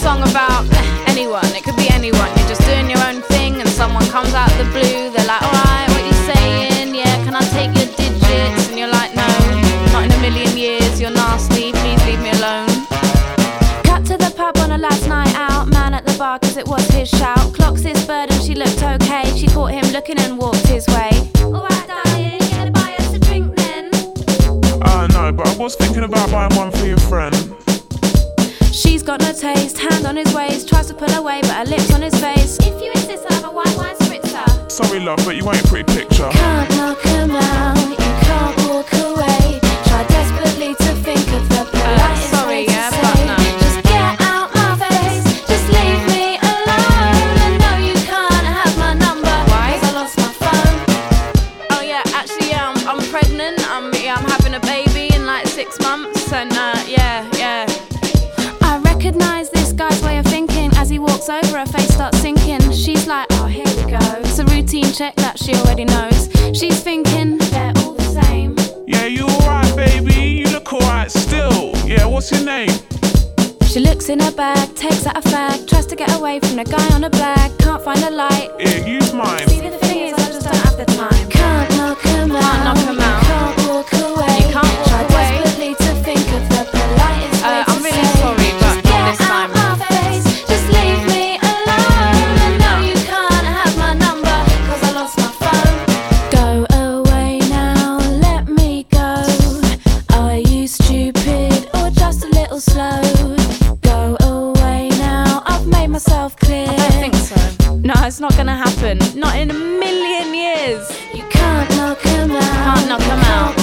song about anyone. It could be anyone. You're just doing your own thing and someone comes out of the blue. They're like, alright, what you saying? Yeah, can I take your digits? And you're like, no, not in a million years. You're nasty, please leave me alone. Cut to the pub on a last night out. Man at the bar cause it was his shout. Clocks his bird and she looked okay. She caught him looking and walked his way. Alright darling, you gonna buy us a drink then? No, but I was thinking about buying one for your friend. She's got no taste, hand on his waist. Tries to pull away but her lips on his face. If you insist I'll have a white wine spritzer. Sorry love, but you ain't a pretty picture. Can't knock him out, you can't walk away. Try desperately to think of the politest sorry, way to yeah, say. but no. Just get out my face, just leave me alone. I know you can't have my number. Why? 'Cause I lost my phone. Oh yeah, actually yeah, I'm pregnant. I'm having a baby in like 6 months, and yeah. I recognise this guy's way of thinking. As he walks over, her face starts sinking. She's like, oh, here we go. It's a routine check that she already knows. She's thinking, they're all the same. Yeah, you alright, baby? You look alright still. Yeah, what's your name? She looks in her bag, takes out a fag. Tries to get away from the guy on the black. Can't find a light. Yeah, use mine. See, the thing is, I just don't have the time. Can't knock him out. Can't knock him out. Can't walk away. You can't walk Try away. desperately to think of the politest way I'm to really say. sorry, but Just not this get time. out my face, just leave me alone. I know you can't have my number, 'cause I lost my phone. Go away now, let me go. Are you stupid or just a little slow? Go away now, I've made myself clear. I don't think so. No, it's not gonna happen. Not in a million years. You can't knock him out. Can't knock him out.